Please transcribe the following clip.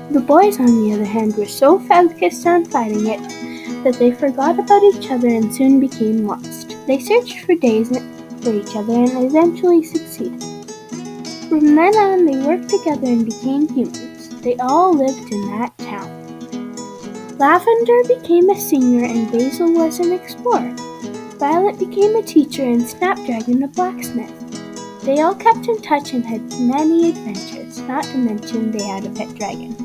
The boys, on the other hand, were so focused on fighting it that they forgot about each other and soon became lost. They searched for days for each other and eventually succeeded. From then on, they worked together and became humans. They all lived in that town. Lavender became a singer and Basil was an explorer. Violet became a teacher and Snapdragon a blacksmith. They all kept in touch and had many adventures, not to mention they had a pet dragon.